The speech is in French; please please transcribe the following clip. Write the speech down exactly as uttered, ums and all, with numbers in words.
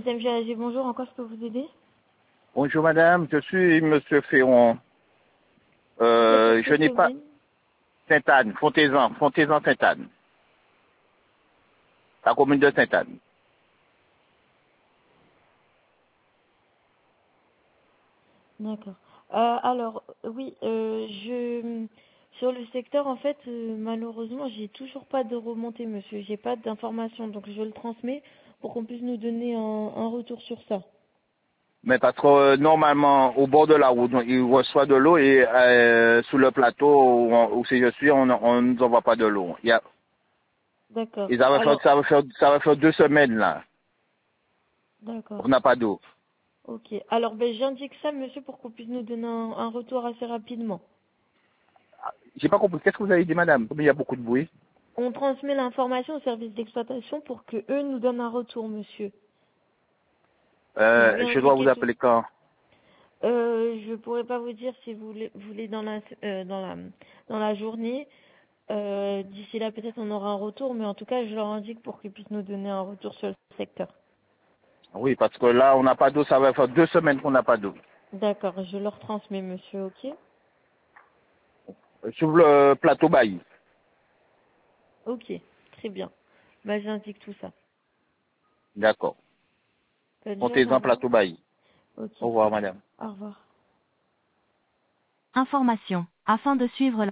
S M G A G, bonjour, en quoi je peux vous aider? Bonjour madame, je suis monsieur Ferron. C'est pour Euh, je quelle n'ai pas commune? Sainte-Anne, Fontaisan, Fontaisan Sainte-Anne. La commune de Sainte-Anne. D'accord. Euh, alors, oui, euh, je sur le secteur, en fait, euh, malheureusement, j'ai toujours pas de remontée, monsieur. J'ai pas d'informations, donc je le transmets pour qu'on puisse nous donner un, un retour sur ça. Mais parce que euh, normalement, au bord de la route, il reçoit de l'eau et euh, sous le plateau où, on- où si je suis, on on ne nous envoie pas de l'eau. Il y a, D'accord. et ça va faire, Alors, ça va faire, ça va faire deux semaines là. d'accord. On n'a pas d'eau. Ok. Alors, ben, j'indique ça, monsieur, pour qu'on puisse nous donner un, un retour assez rapidement. J'ai pas compris. Qu'est-ce que vous avez dit madame? Comme il y a beaucoup de bruit. On transmet l'information au service d'exploitation pour que eux nous donnent un retour, monsieur. Je lui ai Euh, je dois vous indiqué tout. appeler quand? Euh, je pourrais pas vous dire si vous voulez, vous voulez dans la euh, dans la dans la journée. Euh, d'ici là, peut-être on aura un retour, mais en tout cas, je leur indique pour qu'ils puissent nous donner un retour sur le secteur. Oui, parce que là, on n'a pas d'eau. Ça va faire deux semaines qu'on n'a pas d'eau. D'accord, je leur transmets, monsieur. Ok. Euh, Sur le plateau Bailly. Ok. Très bien. Bah, j'indique tout ça. D'accord. Bonne journée. Au Fontaisan, revoir. plateau Bailly. Ok. Au revoir madame. Au revoir. Information. Afin de suivre